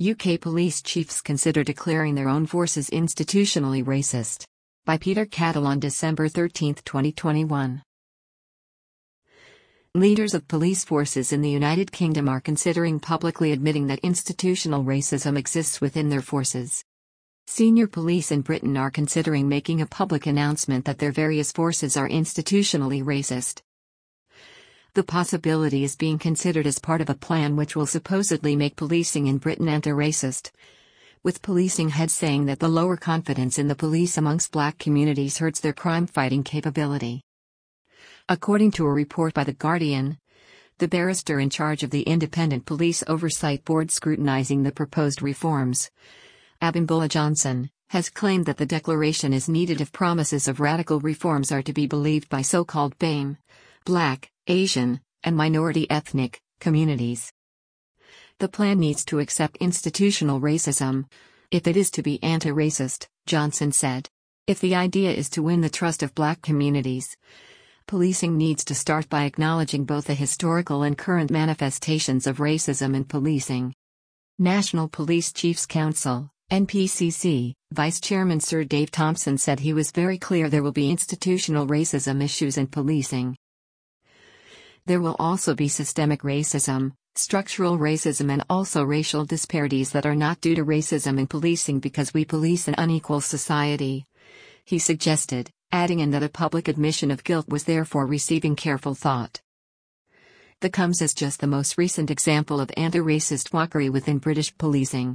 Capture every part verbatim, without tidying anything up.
U K police chiefs consider declaring their own forces institutionally racist. By Peter Cattle on December thirteenth, twenty twenty-one. Leaders of police forces in the United Kingdom are considering publicly admitting that institutional racism exists within their forces. Senior police in Britain are considering making a public announcement that their various forces are institutionally racist. The possibility is being considered as part of a plan which will supposedly make policing in Britain anti-racist, with policing heads saying that the lower confidence in the police amongst black communities hurts their crime-fighting capability. According to a report by The Guardian, the barrister in charge of the Independent Police Oversight Board scrutinising the proposed reforms, Abimbola Johnson, has claimed that the declaration is needed if promises of radical reforms are to be believed by so-called B A M E, Black, Asian, and minority ethnic communities. The plan needs to accept institutional racism, if it is to be anti-racist, Johnson said. If the idea is to win the trust of black communities, policing needs to start by acknowledging both the historical and current manifestations of racism in policing. National Police Chiefs Council, N P C C, Vice Chairman Sir Dave Thompson said he was very clear there will be institutional racism issues in policing. There will also be systemic racism, structural racism, and also racial disparities that are not due to racism in policing because we police an unequal society, he suggested, adding in that a public admission of guilt was therefore receiving careful thought. The comes as just the most recent example of anti-racist mockery within British policing.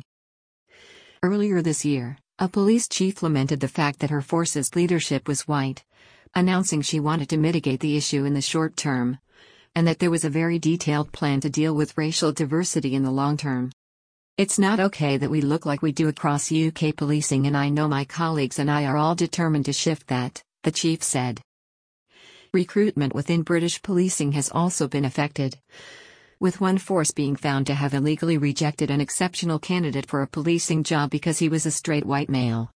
Earlier this year, a police chief lamented the fact that her force's leadership was white, announcing she wanted to mitigate the issue in the short term, and that there was a very detailed plan to deal with racial diversity in the long term. It's not okay that we look like we do across U K policing, and I know my colleagues and I are all determined to shift that, the chief said. Recruitment within British policing has also been affected, with one force being found to have illegally rejected an exceptional candidate for a policing job because he was a straight white male.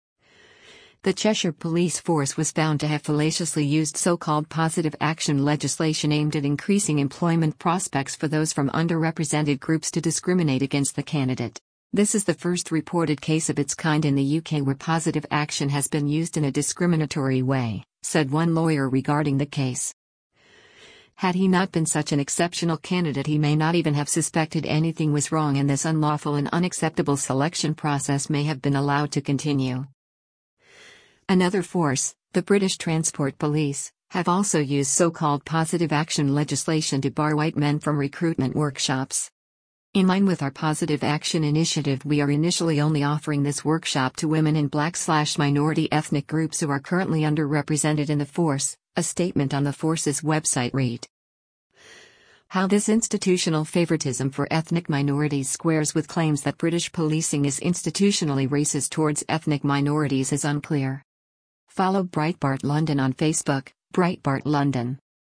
The Cheshire Police Force was found to have fallaciously used so-called positive action legislation aimed at increasing employment prospects for those from underrepresented groups to discriminate against the candidate. This is the first reported case of its kind in the U K where positive action has been used in a discriminatory way, said one lawyer regarding the case. Had he not been such an exceptional candidate, he may not even have suspected anything was wrong, and this unlawful and unacceptable selection process may have been allowed to continue. Another force, the British Transport Police, have also used so-called positive action legislation to bar white men from recruitment workshops. In line with our positive action initiative, we are initially only offering this workshop to women in black/minority ethnic groups who are currently underrepresented in the force, a statement on the force's website read. How this institutional favoritism for ethnic minorities squares with claims that British policing is institutionally racist towards ethnic minorities is unclear. Follow Breitbart London on Facebook, Breitbart London.